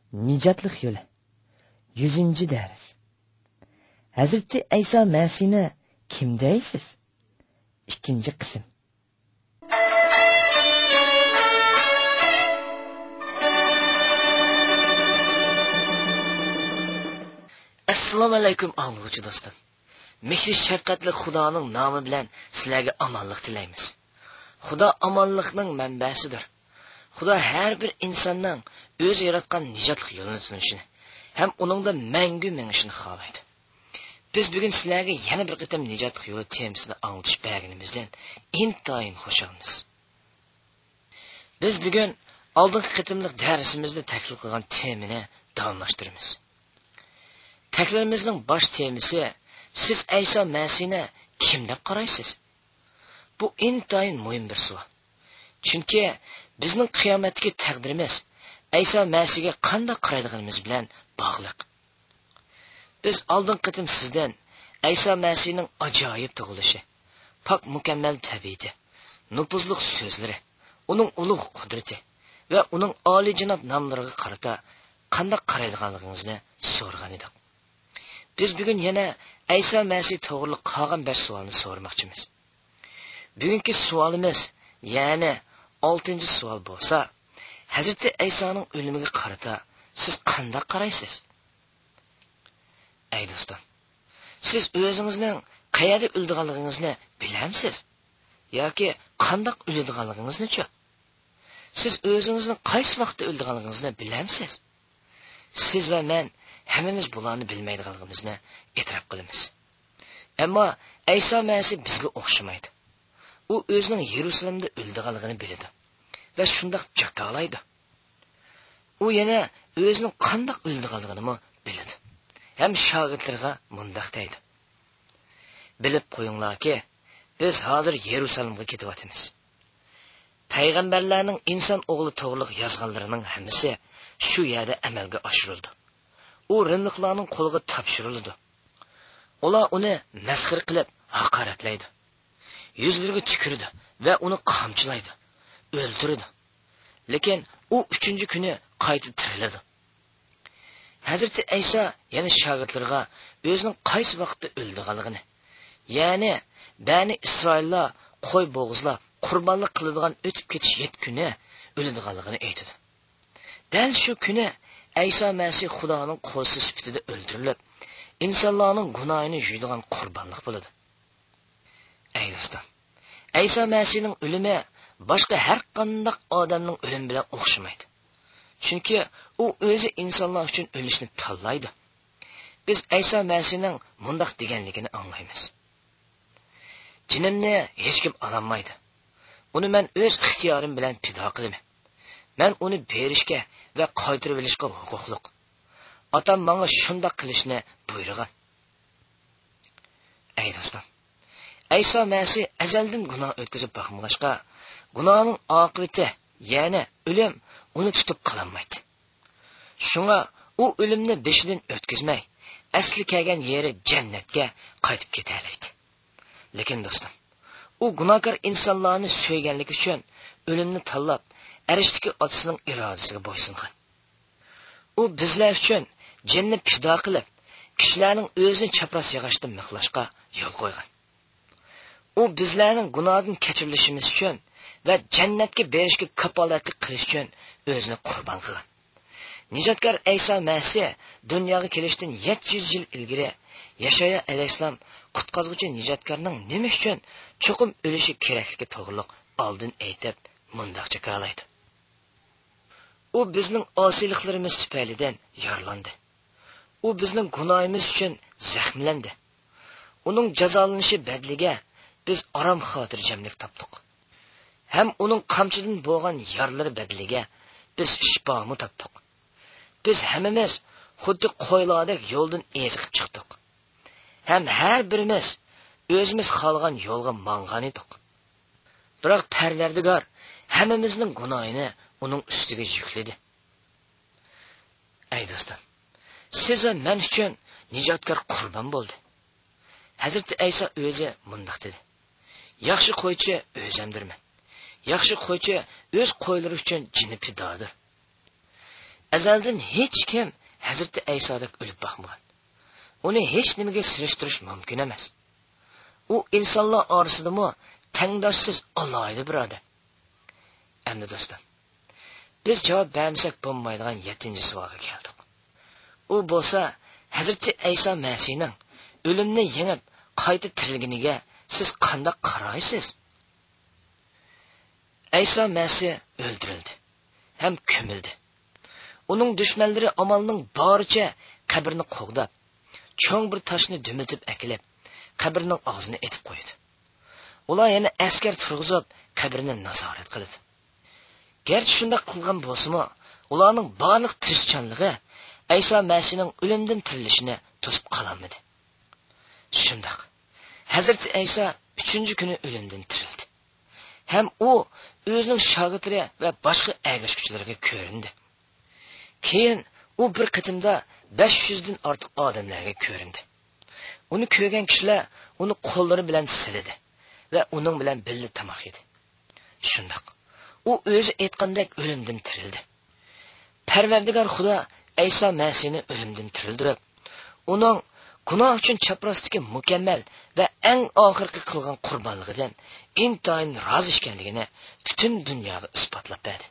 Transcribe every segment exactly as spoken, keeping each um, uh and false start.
Nijotlik yo'li. yüzüncü ders. Hazreti İsa Mesih'ni kim deysiz? ikkinchi qism. Assalomu alaykum anglag'uchi do'stim. Mehri shafqatli Xudoning nomi bilan sizlarga omonlik tilaymiz. Xudo omonlikning manbasidir. Xudo har bir insonning o'zi yaratgan nijotlik yo'lini tunishini ham uningda mangu mengishini xohlaydi. Biz bugun sizlarga yana bir qitim nijotlik yo'li temasini anglatish berganimizdan intayin xursandmiz. Biz bugun oldingi qitimlik darsimizda taklif qilgan temani davomlashtiramiz. Taklirimizning bosh temasi siz İsa Masihni kim deb qaraysiz? Bu intayin muhim bir savol. Chunki bizning qiyomatdagi taqdirimiz İsa Masihga qanday qaraydiganimiz bilan bog'liq. Biz oldingi qitim sizdan İsa Masihning ajoyib tug'ilishi, pok mukammal tabiati, nupuzli so'zlari, uning ulug' qudrati va uning oliyjanob nomlariga qarata qanday qaraydiganligingizni so'ragan edik. Biz bugun yana İsa Masih to'g'riliq qolgan bir savolni so'ramoqchimiz. Bugungi savolimiz, ya'ni oltinchi savol bo'lsa, Hazreti İsa'ning o'limiga qarata siz qanday qaraysiz? Ey do'stim, siz o'zingizning qayerda o'ldiganligingizni bilamsiz yoki qanday o'ladiganligingizni-chi? Siz o'zingizning qaysi vaqtda o'ldiganligingizni bilamsiz? Siz va men hammamiz bularni bilmaydiganligimizni e'tirof qilamiz. Ammo İsa Masih bizga o'xshamaydi. U o'zining Yerusalimda o'ldiganligini biladi va shunday jakalaydi. U yana o'zining qanday o'ldiganligini biladi. Hem shogirdlarga mundaq deydi. Bilib qo'yinglarki, biz hozir Yerusalimga ketyapmiz. Payg'ambarlarning inson o'g'li to'g'riliq yozganlarining hammasi shu yerda amalga oshirildi. U rimliklarning qo'liga topshirildi. Ular uni masxir qilib haqoratlaydi. Yuzlariga tukirdi va uni qamchilaydi, o'ldirdi. Lekin u uchinchi kuni qayta tiriladi. Hazreti İsa yana shogirdlarga o'zining qaysi vaqtda o'ldiganligini, ya'ni Bani Isroillar qo'y bo'g'izlab qurbonlik qiladigan o'tib ketish yet kuni o'ladiganligini aytdi. Dal shu kuni İsa Masih Xudoning qo'lsi sifatida o'ldirilib, insonlarning gunohini yuydigan qurbonlik bo'ladi. Ey do'stim, İsa Masihning o'limi boshqa har qanday odamning o'limi bilan o'xshamaydi. Chunki u o'zi insonlar uchun o'lishni tanlaydi. Biz İsa Masihning mundaq deganligini anglaymiz. Jinimni hech kim ololmaydi. Uni men o'z ixtiyorim bilan fido qilaman. Men uni berishga va qaytarib olishga huquqliq. Otam menga shunday qilishni buyurgan. Ey do'stim, İsa Masih azaldan gunoh o'tkazib boqmag'ashqa, gunohning oqibati, ya'ni o'lim uni tutib qolmaydi. Shunga u o'limni beshidan o'tkazmay, asli kelgan yeri jannatga qaytib ketalaydi. Lekin do'stim, u gunohkor insonlarni so'yganligi uchun o'limni tanlab, arishdagi otasining irodasiga bo'ysungan. U bizlar uchun jannat fido qilib, kishilarning o'zini chapras yog'ochdan mixlashga yo'l qo'ygan. U bizlarning gunohdan kechirilishimiz uchun va jannatga berishga kapolatlik qilish uchun o'zini qurbon qilgan. Nijotkor İsa Masih dunyoga kelishdan yetti yuz yil ilgari Yashaya alayhissalom qutqazuvchi nijotkorning nima uchun cho'qim o'lishi kerakligi to'g'riliq oldin aytib, mundaq jakalaydi. U bizning osiyliklarimiz tufaylidan yorlandi. U bizning gunohimiz uchun zaxmlandi. Uning jazolanishi badliga biz orom xotirjamlik topdik. Hem uning qamchidan bo'lgan yorlari badliga biz shifoni topdik. Biz hammamiz xuddi qo'ylardek yo'ldan eziqib chiqdik. Hem har birimiz o'zimiz xohlagan yo'lga mangan edik. Biroq Parvardigor hammamizning gunohini uning ustiga yukladi. Ey do'stim, siz va men uchun nijotkor qurbon bo'ldi. Hazreti İsa o'zi mundaq dedi: "Yaxshi qo'ychi o'zimdirman. Yaxshi qo'ychi o'z qo'ylari uchun jini fidodir." azaldan hech kim Hazreti Aysodek o'lib boqmagan. Uni hech nimaga sirishtirish mumkin emas. U insonlar orasidami tangdoshsiz alohida birodar. Endi do'stlar, biz javob bermasak bo'lmaydigan yettinchi savolga keldik. U bo'lsa Hazreti Ayso Masihning o'limni yengib qayta tirilganiga siz qanday qaraysiz? Ayso Masih o'ldirildi ham ko'mildi. Uning dushmanlari amalning boricha qabrni qo'g'dab, cho'ng bir toshni dumitib akilib, qabrning og'zini etib qo'ydi. Ular yana askar turg'izib, qabrni nazorat qildi. Garchi shunday qilgan bo'lsa-mu, ularning barliq tirishchanligi Ayso Masihning o'limdan tirilishini to'sib qolmadi. Shunday Hazreti Ayso uchinchi kuni o'limdan tirildi. Ham u o'zining shogirdlari va boshqa ergashuvchilariga ko'rindi. Keyin u bir qitimda besh yuz dan ortiq odamlarga ko'rindi. Uni ko'rgan kishilar uni qo'llari bilan siladi va uning bilan birga tamoq yedi. Shundoq u o'zi aytgandek o'limdan tirildi. Parvardigor Xudo Ayso Masihni o'limdan tirildirib, uning gunoh uchun chaprostiki mukammal va eng oxirgi qilgan qurbonligidan intayin rozi ekanligini butun dunyoga isbotlab berdi.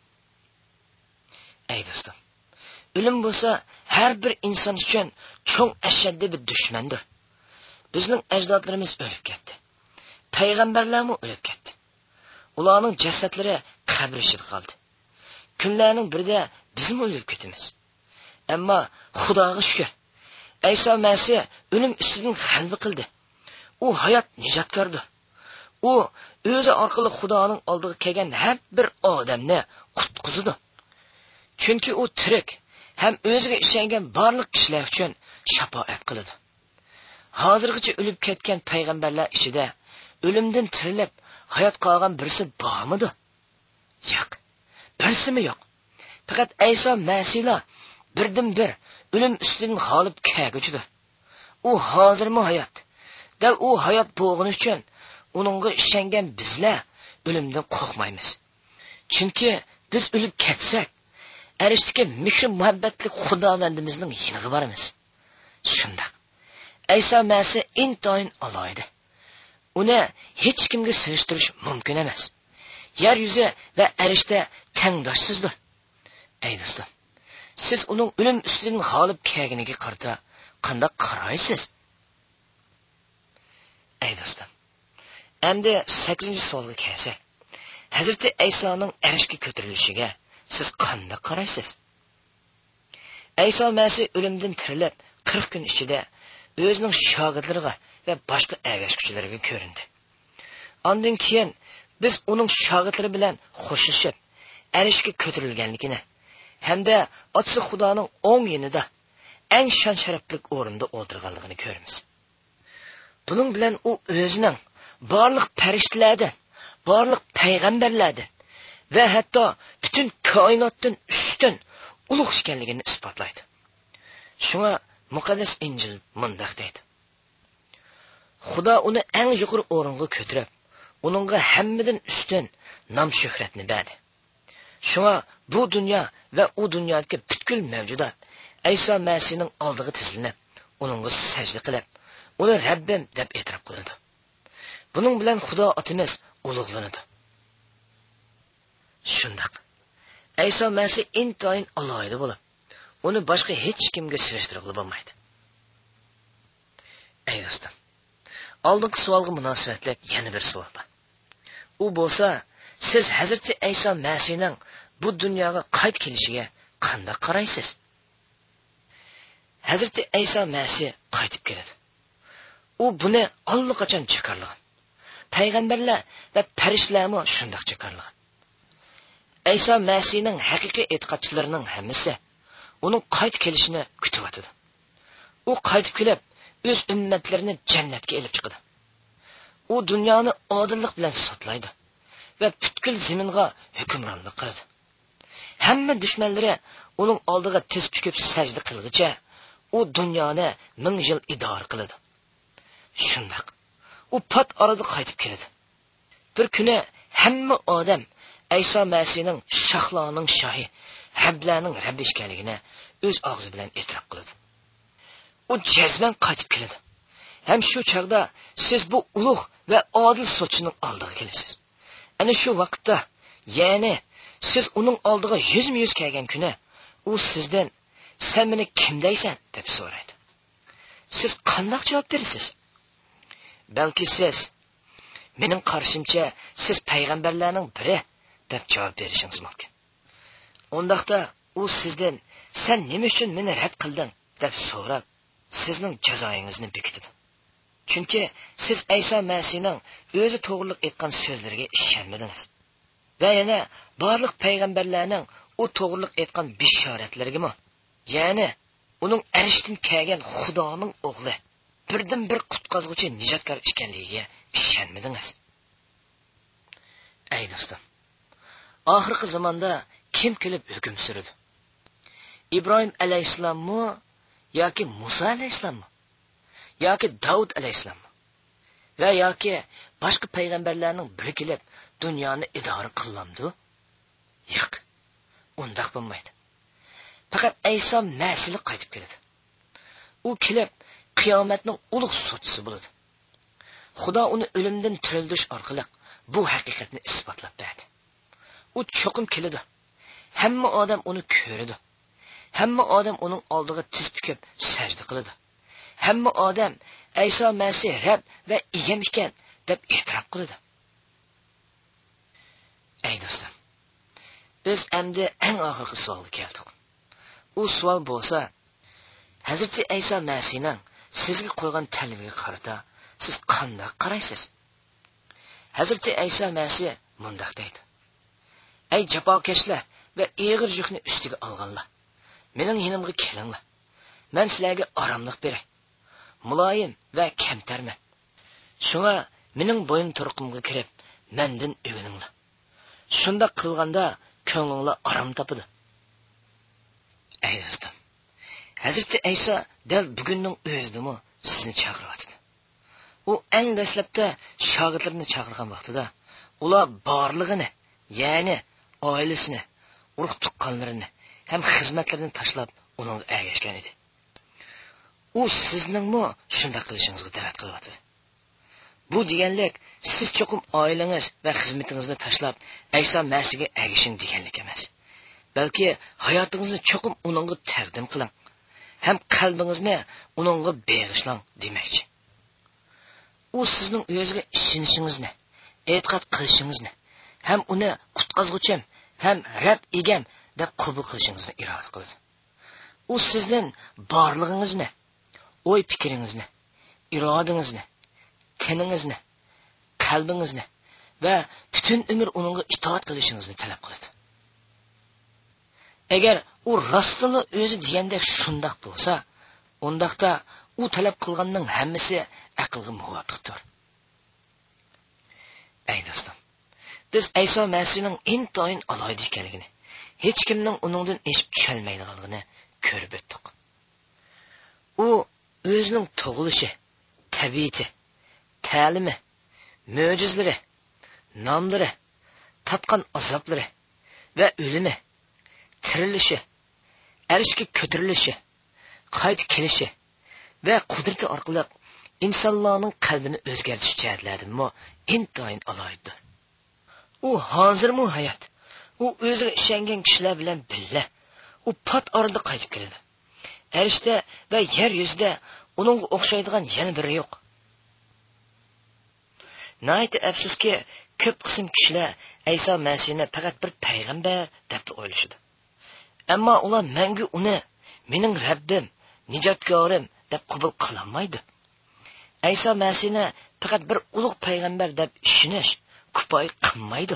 Ey do'stim, o'lim bo'lsa har bir inson uchun cho'ng ashaddiy bir dushmandir. Bizning ajdodlarimiz o'lib ketdi. Payg'ambarlarmi o'lib ketdi. Ularning jasadlari qabr ichida qoldi. Kunlarning birida bizmi o'lib ketamiz. Ammo Xudoga shukr, Ayso Masih o'lim ustidan g'alaba qildi. U hayot nijotkordir. U o'zi orqali Xudoning oldiga kelgan har bir odamni qutqizdi. Chunki u tirik ham o'ziga ishongan barliq kishilar uchun shafoat qiladi. Hozirgacha o'lib ketgan payg'ambarlar ichida o'limdan tirilib hayot qolgan birisi bormidi? Yo'q. Birisimi yo'q. Faqat Ayso Masihla birdan bir o'lim ustidan g'olib kelguchidir. U hozirmi hayot? Dal u hayot bo'lgani uchun uningga ishongan bizlar o'limdan qo'rqmaymiz. Chunki biz o'lib ketsak, arishdagi mehr muhabbatli Xudovandimizning yiniga boramiz. Shundoq Ayso Masih intoyin alohida. Uni hech kimga sirishtirish mumkin emas. Yer yuzi va arishda tangdoshsizdir. Ey do'stim, siz uning o'lim ustidan g'olib kelganiga qarata qanday qaraysiz? Ey do'stim, endi sakkizinchi savolga kelsak, Hazreti Aysoning arishga ko'tarilishiga siz qanday qaraysiz? Ayso Masih o'limdan tirilib qirq kun ichida o'zining shogirdlariga va boshqa ergashuvchilariga ko'rindi. Ondan keyin biz uning shogirdlari bilan xo'shishib, arishga ko'tarilganligini hamda otasi Xudoning o'ng yonida eng shon sharafli o'rinda o'tirganligini ko'ramiz. Buning bilan u o'zining barliq farishtalardan, barliq payg'ambarlardan va hatto butun koinotdan ustun ulug' ekanligini isbotlaydi. Shunga muqaddas Injil mundaq deydi: Xudo uni eng yuqori o'ringa ko'tarib, uningga hammadan ustun nom shuhratni berdi. Shunga bu dunyo va u dunyodagi butkul mavjudot Ayso Masihning oldiga tizilib, uningga sajda qilib, uni Rabbim deb e'tirof qiladi. Buning bilan Xudo otimiz ulug'lanadi. Shundoq Ayso Masih intoyin alohida bo'lib, uni boshqa hech kimga sirishtirib bo'lmaydi. Ey do'stim, oldingi savolga munosabatli yana bir savol bor. U bo'lsa, siz Hazreti Ayso Masihning bu dunyoga qayt kelishiga qanday qaraysiz? Hazreti Ayso Masih qaytib keladi. U buni allaqachon jakarlagan. Payg'ambarlar va farishtalarmi shunday jakarlagan. Ayso Masihning haqiqiy e'tiqodchilarining hammasi uning qayt kelishini kutib o'tadi. U qaytib kelib, o'z ummatlarini jannatga elib chiqadi. U dunyoni odillik bilan sotlaydi va butkul zaminga hukmronlik qiladi. Hamma dushmanlari uning oldiga tiz cho'kib sajda qilguncha u dunyoni ming yil idora qiladi. Shundoq u pat orada qaytib keladi. Bir kuni hamma odam Ayso Masihning shohlarning shohi Rablarning Rabbi ekanligini o'z og'zi bilan e'tirof qiladi. U jazman qaytib keladi. Ham shu chaqda siz bu ulug' va odil sotchining oldiga kelasiz. Ana shu vaqtda, ya'ni siz uning oldiga yuzma-yuz kelgan kuni, u sizdan "Sen meni kim deysan?" deb so'raydi. Siz qanday javob berasiz? Balki siz "Mening qarshimcha siz payg'ambarlarning biri" deb javob berishingiz mumkin. Undaqda u sizdan "Sen nima uchun meni rad qilding?" deb so'rab, sizning jazoingizni bekitadi. Chunki siz Ayso Masihning o'zi to'g'riliq aytgan so'zlariga ishonmadingiz. Va yana barliq payg'ambarlarning u to'g'riliq aytgan bishoratlariga, ya'ni uning arishdan kelgan Xudoning o'g'li, birdan bir qutqazuvchi nijotkor ekanligiga ishonmadingiz. Ey do'stim, oxirgi zamonda kim kelib hukm suradi? İbrahim alayhissalommi yoki Musa alayhissalommi? Yoki Davud alayhissalommi? Va yoki boshqa payg'ambarlarning biri kelib dunyoni idora qillamdi? Yo'q. Undaq bo'lmaydi. Faqat Ayso Masih qaytib keladi. U kelib qiyomatning ulug' sudchisi bo'ladi. Xudo uni o'limdan tirildish orqali bu haqiqatni isbotlab berdi. U cho'qim keladi. Hamma odam uni ko'radi. Hamma odam uning oldiga tiz bukib sajda qiladi. Hamma odam Ayso Masih Rabb va egam ekan deb e'tirof qiladi. Ey do'stim, biz endi eng oxirgi savolga keldik. U savol bo'lsa, Hazrati Ayso Masihning sizga qo'ygan talabiga qarata siz qanday qaraysiz? Hazrati Ayso Masih mundaq deydi: "Ey jafokashlar va og'ir yukni ustiga olganlar, mening yonimga kelinglar. Men sizlarga oromlik beray. Muloyim va kamtarman. Shunga mening bo'yin turqimga kirib, mendan o'gininglar. Shunda qilganda ko'nglingiz orom topadi." Ey do'stim, Hazrati Ayso dal bugunning o'zidami sizni chaqiryapti. U eng dastlabda shogirdlarini chaqirgan vaqtida ular borlig'ini, ya'ni oilasini, urug' tuqqanlarini ham xizmatlarini tashlab uningga ergashgan edi. U sizningmi shunday qilishingizga da'vat qilyapti. Bu deganlik siz cho'qim oilangiz va xizmatingizni tashlab Ayso Masihga ergashing deganlik emas. Balki hayotingizni cho'qim uningga taqdim qiling, ham qalbingizni uningga bag'ishlang demakchi. U sizning o'ziga ishonishingizni, e'tiqod qilishingizni, ham uni qutqazuvchim, ham Rabb egam deb qabul qilishingizni iroda qiladi. U sizdan borlig'ingizni, o'y fikringizni, irodangizni, teningizni, qalbingizni va butun umr uningga itoat qilishingizni talab qiladi. Agar u rostla o'zi degandek shundoq bo'lsa, undaqda u talab qilganning hammasi aqlga muvofiqdir. Ey do'stim, biz Ayso Masihning intoyin alohida ekanligini, hech kimning uningdan eshib tusholmaydiganligini ko'rib o'tdik. U o'zining tug'ilishi, tabiati, ta'limi, mo'jizalari, nomlari, tatgan azoblari va o'limi, tirilishi, arishga ko'tarilishi, qaytib kelishi va qudrati orqali insonlarning qalbini o'zgartirish jihatlarida intoyin alohida. U hozirmi hayot. U o'ziga ishongan kishilar bilan birga u pat orada qaytib keladi. Arishda va yer yuzida uningga o'xshaydigan yana biri yo'q. Nayt afsuski, ko'p qism kishilar Ayso Masihni faqat bir payg'ambar deb o'ylashadi. Ammo ular mangu uni mening Rabbim, nijotkorim deb qabul qilolmaydi. Ayso Masihni faqat bir ulug' payg'ambar deb ishonish kifoya qilmaydi.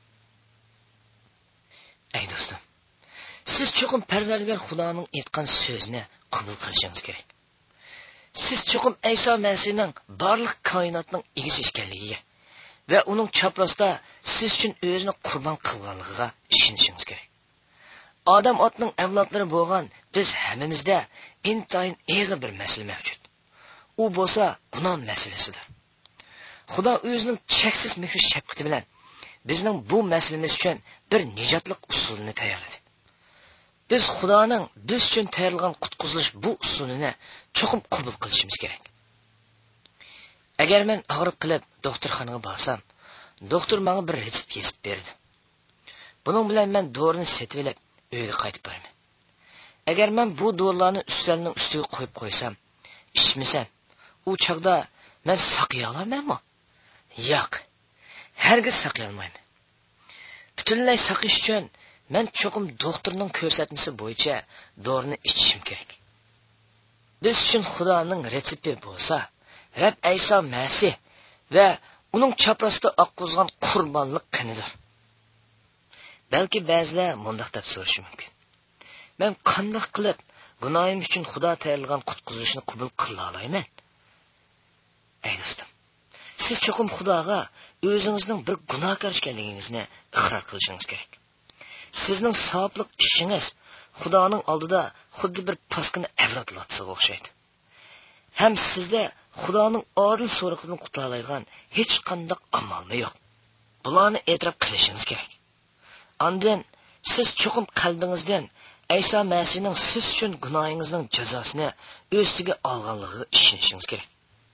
Ey do'stim, siz cho'qim Parvardigor Xudoning aytgan so'zini qabul qilishingiz kerak. Siz cho'qim Ayso Masihning barliq koinotning egasi ekanligiga va uning chaprosda siz uchun o'zini qurbon qilganligiga ishonishingiz kerak. Odam otning avlodlari bo'lgan biz hammamizda intoyin og'ir bir masala mavjud. U bo'lsa gunoh masalasidir. Xudo o'zining cheksiz mehr shafqati bilan bizning bu masalamiz uchun bir nijotlik usulini tayyorladi. Biz Xudoning biz uchun tayyorlagan qutqizilish bu usulini cho'qim qabul qilishimiz kerak. Agar men og'riq qilib doktorxonaga borsam, doktor menga bir retsept yozib berdi. Buning bilan men dorini setib olib, uyga qaytib boraman. Agar men bu dorilarni ustalning ustiga qo'yib qo'ysam, ichmasam, u chaqda men saqlay olamanmi? Yo'q. Hargiz saqlay olmayman. Butunlay saqlash uchun men cho'qim doktorning ko'rsatmasi bo'yicha dorini ichishim kerak. Biz uchun Xudoning retsepti bo'lsa, Rab Ayso Masih va uning chaprasida oqqizgan qurbonlik qanidir. Balki ba'zilar mundaq deb so'rashi mumkin. Men qanday qilib gunohim uchun Xudo tayyorlagan qutqizilishni qabul qila olayman? Ey do'stim, siz cho'qim Xudoga o'zingizning bir gunohkor ekanligingizni iqror qilishingiz kerak. Sizning savoblik ishingiz Xudoning oldida xuddi bir pasqini avratlatsa o'xshaydi. Ham sizda Xudoning odil so'roqidan qutulaydigan hech qanday amalni yo'q. Bularni e'tirof qilishingiz kerak. Ondan siz cho'qim qalbingizdan Ayso Masihning siz uchun gunohingizning jazosini o'ziga olganligiga ishonishingiz kerak.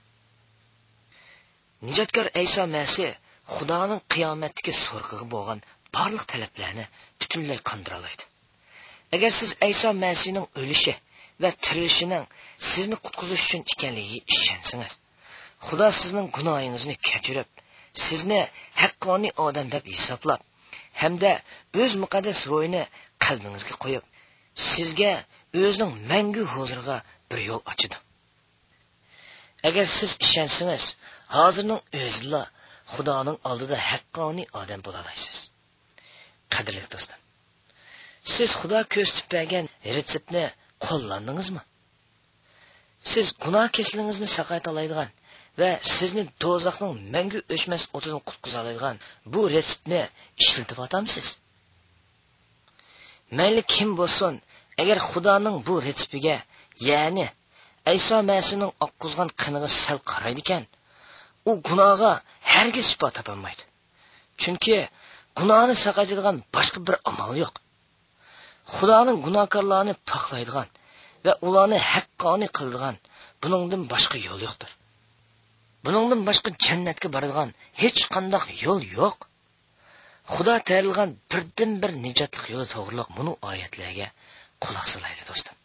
Nijotkor Ayso Masih Xudoning qiyomatdagi so'roqiga bo'lgan barliq talablarni butunlay qondira oladi. Agar siz Ayso Masihning o'lishi va tirilishining sizni qutqizish uchun ekanligiga ishonsangiz, Xudo sizning gunohingizni kechirib, sizni haqqoniy odam deb hisoblab, hamda o'z muqaddas ruhini qalbingizga qo'yib, sizga o'zining mangu huzuriga bir yo'l ochadi. Agar siz ishonsangiz, hozirning o'zida Xudoning oldida haqqoniy odam bo'la olasiz. Qadrli do'stlar, siz Xudo ko'rsatib bergan retseptni qo'llandingizmi? Siz gunoh keslingizni saqlayta oladigan va sizni do'zaxning mangu o'chmas o'tidan qutqiza oladigan bu retseptni ishlatib otamsiz? Mayli kim bo'lsin, agar Xudoning bu retseptiga, ya'ni Ayso Masihning oqqizgan qiniga sal qaraydi ekan, u gunohga hargiz shifo topolmaydi. Chunki gunohni saqlaydigan boshqa bir amal yo'q. Xudoning gunohkorlarni poklaydigan va ularni haqqoniy qiladigan buningdan boshqa yo'l yo'qdir. Buningdan boshqa jannatga boradigan hech qanday yo'l yo'q. Xudo tayyorlagan birdan bir nijotlik yo'li to'g'riliq bunu oyatlarga quloq solaylik do'stim.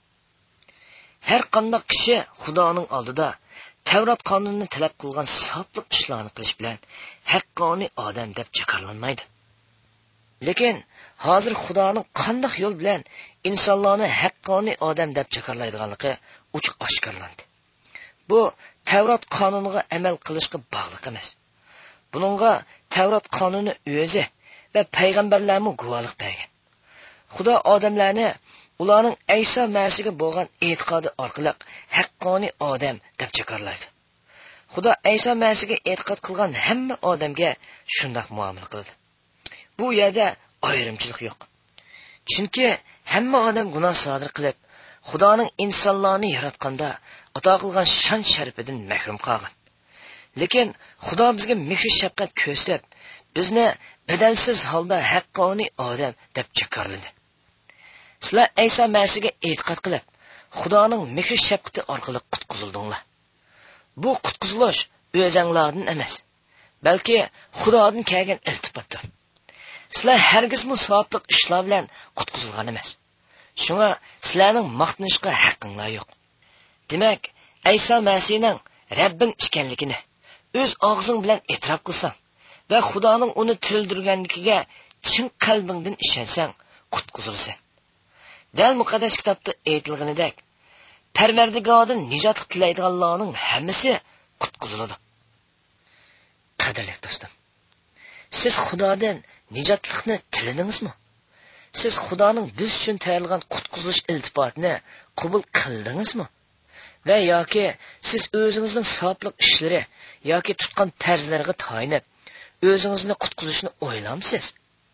Har qanday kishi Xudoning oldida Tavrat qonunini talab qilgan savoblik ishlarni qilish bilan haqqoniy odam deb jakarlanmaydi. Lekin hozir Xudoning qanday yo'l bilan insonlarni haqqoniy odam deb jakarlaydiganligi ochiq oshkorlandi. Bu Tavrat qonuniga amal qilishga bog'liq emas. Buningga Tavrat qonuni o'zi va payg'ambarlarning guvohlik bergan. Xudo odamlarni ularning Ayso Masihga bo'lgan e'tiqodi orqali haqqoniy odam deb jakarlaydi. Xudo Ayso Masihga e'tiqod qilgan hamma odamga shunday muomala qiladi. Bu yerda ayrimchilik yo'q. Chunki hamma odam gunoh sodir qilib, Xudoning insonlarni yaratganda ato qilgan shon sharifidan mahrum qolgan. Lekin Xudo bizga mehr shafqat ko'rsatib, bizni badalsiz holda haqqoniy odam deb jakarladi. Sizlar Ayso Masihga e'tiqod qilib, Xudoning mehr shafqati orqali qutqizildinglar. Bu qutqizilish o'zinglardan emas, balki Xudodan kelgan iltifotdir. Sizlar hargiz musofirlik ishlar bilan qutqizilgan emas. Shunga sizlarning maqtanishga haqqinglar yo'q. Demak, Ayso Masihning Rabbing ekanligini o'z og'zing bilan e'tirof qilsang va Xudoning uni tirildirganligiga chin qalbingdan ishonsang, qutqizilasan. Dal muqaddas kitobda aytilganidek, Parvardigordan nijot tilaydiganlarning hammasi qutqiziladi. Qadrli do'stim, siz Xudodan nijotlikni tiladingizmi? Siz Xudoning biz uchun tayyorlagan qutqizilish iltifotini qabul qildingizmi? Va yoki siz o'zingizning savoblik ishlari yoki tutgan farzlarga tayinib, o'zingizni qutqizishni o'ylamsiz?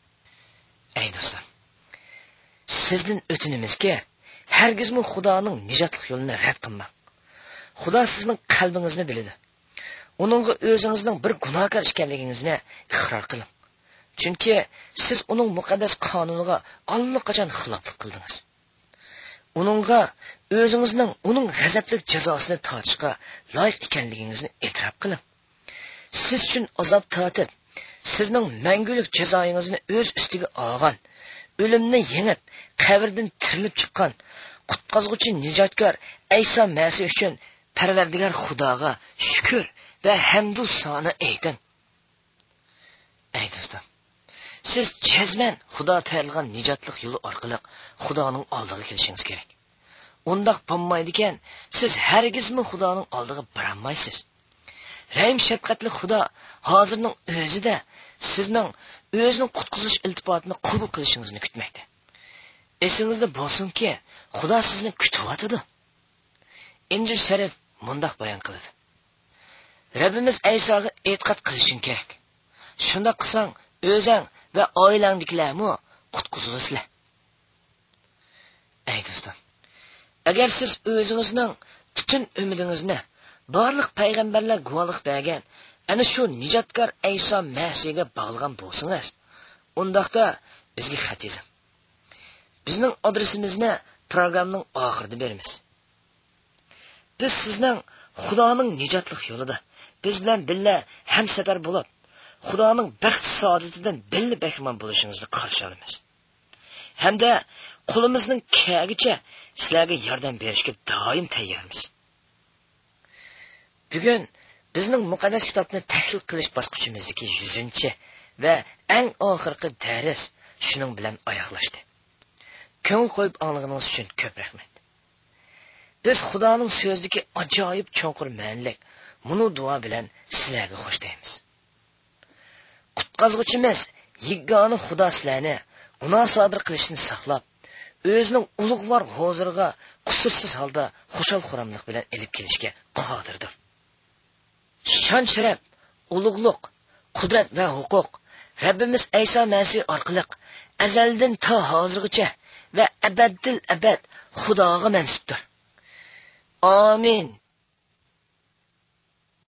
Ey do'stlar, sizdan o'tinimizki, hargizmi Xudoning nijotlik yo'lini rad qilmang. Xudo sizning qalbingizni biladi. Uningga o'zingizning bir gunohkor ekanligingizni iqror qiling Chunki siz uning muqaddas qonuniga allaqachon xiloflik qildingiz. Uningga o'zingizning uning g'azablik jazosini tortishga loyiq ekanligingizni e'tirof qiling. Siz uchun azob tortib, sizning mangulik jazoingizni o'z ustiga olgan, o'limni yengib, qabrdan tirilib chiqqan qutqazg'uchi nijotkor Ayso Masih uchun Parvardigor Xudoga shukr va hamdu soni ayting. Ey do'stlar, siz jazman Xudo tayyorlagan nijotlik yo'li orqali Xudoning oldiga kelishingiz kerak. Undaq bo'lmaydi ekan, siz hargizmi Xudoning oldiga borolmaysiz. Rahim shafqatli Xudo hozirning o'zida sizning o'zining qutqizish iltifotini qabul qilishingizni kutmoqda. Esingizda bo'lsinki, Xudo sizni kutyotidi. Injil sharif mundaq bayon qiladi. Rabbimiz Aysoga e'tiqod qilishing kerak. Shunda qilsang, o'zing va oilangdagilarni qutqizirsizlar. Ey do'stlar, agar siz o'zingizning butun umidingizni barliq payg'ambarlar guvohlik bergan ana shu nijotkor Ayso Masihga bog'lagan bo'lsangiz, undaqda bizga xat yozing. Bizning adresimizni programmaning oxirida beramiz. Biz sizning Xudoning nijotlik yo'lida biz bilan birga hamsafar bo'lib, Xudoning baxt saodatidan birga bahramon bo'lishingizni qarshi olamiz. Hamda qo'limizning kelgancha sizlarga yordam berishga doim tayyormiz. Bugun bizning muqaddas kitobni tahlil qilish bosqichimizdagi yuzinchi va eng oxirgi dars shuning bilan oyoqlashdi. Ko'ngil qo'yib anglaganingiz uchun ko'p rahmat. Biz Xudoning so'zidagi ajoyib cho'nqur ma'nilik buni duo bilan sizlarga xo'shlaymiz. Qutqazg'uchimiz yig'gani Xudo sizlarni gunoh sodir qilishni saqlab, o'zining ulug'vor huzuriga qusursiz holda xushal-xuramlik bilan elib kelishga qodirdir. Shon sharaf, ulug'liq, qudrat va huquq Rabbimiz Ayso Masih orqali azaldan to hozirgacha va abaddil abad Xudoga mansubdir. Amin.